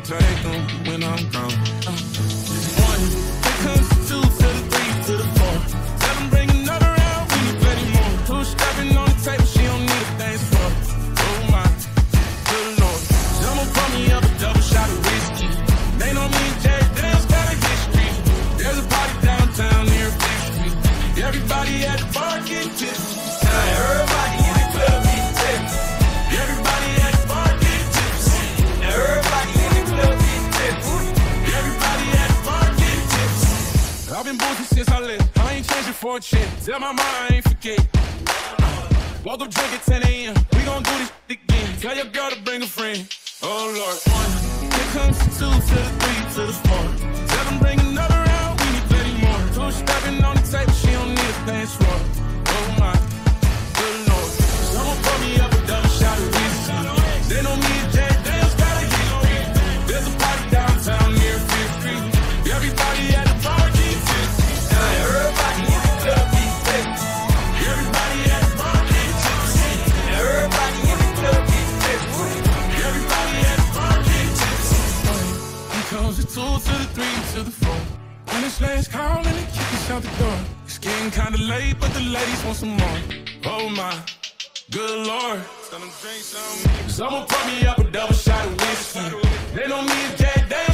take them when I'm gone. One, here comes the two to the three to the four. Tell them bring another round, we need plenty more. Two stepping on the table, she don't need a thing for. Oh my, good Lord. Someone pour me up a double shot of whiskey. They know me and Jack Daniels got a history. There's a party downtown near Fifth Street. Everybody at the bar getting tipsy. Everybody in the club getting tipsy. Everybody at the bar getting tipsy. Everybody in the club getting tipsy. Everybody at the bar getting tipsy. I've been boozing since I left. I ain't changing for a check. Tell my mom I ain't forget. Woke up drunk at 10 a.m. We gon' do this again. Tell your girl to bring a friend. Oh Lord. One, here comes the two to the three to the four. Tell them bring another round, we need plenty more. Two stepping on the table, she don't need a thing for. Oh my, good Lord. Someone pour me up a double shot of whiskey. They know me and Jack Daniels got a history. There's a party downtown near Fifth Street. Everybody at the bar getting tipsy. Everybody in the club getting tipsy. Everybody at the bar getting tipsy. Everybody in the club getting tipsy. Everybody at the bar getting tipsy. Here comes the two to the three to the four. When it's last call and they kick us out the door. It's getting kinda late, but the ladies want some more. Oh my, good Lord. Tell them drink some. Someone pour me up a double shot of whiskey. They know me and Jack Daniels